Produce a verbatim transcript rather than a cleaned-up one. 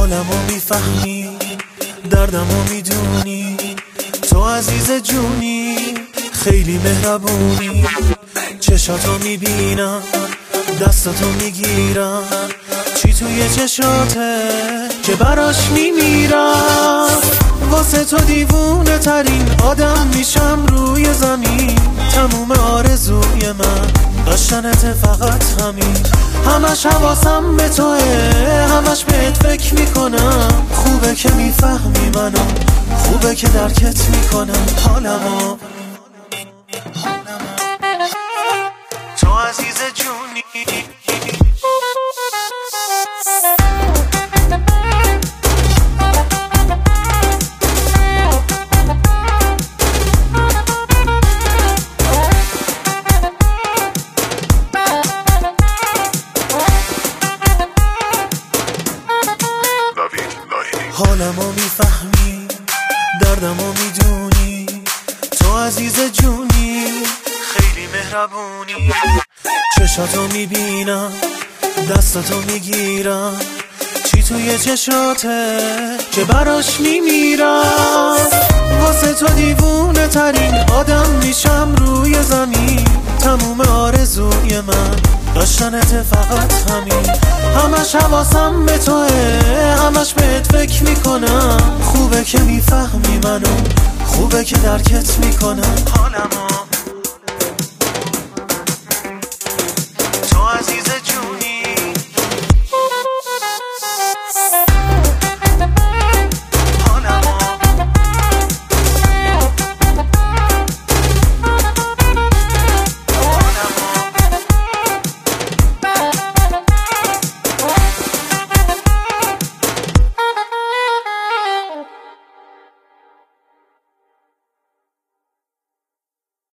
حالمو میفهمی، دردمو میدونی، تو عزیز جونی، خیلی مهربونی. چشاتو میبینم، دستاتو میگیرم، چی توی چشاته که براش میمیرم. واسه تو دیوونه ترین آدم میشم روی زمین. تموم آرزوی من داشتنت فقط همین. همش حواسم به توه، همش بهت فکر میکنم. خوبه که میفهمی منو، خوبه که درکت میکنم. حالمو تو عزیز جونی. حالمو میفهمی، دردمو میدونی، تو عزیز جونی، خیلی مهربونی. چشاتو میبینم، دستاتو میگیرم، چی توی چشاته که براش میمیرم. واسه تو دیوونه ترین آدم میشم روی زمین. تموم آرزوی من داشتنت فقط همین. همش حواسم به توه، همش بهت فکر میکنم. خوبه که میفهمی منو، خوبه که درکت میکنم. حالمو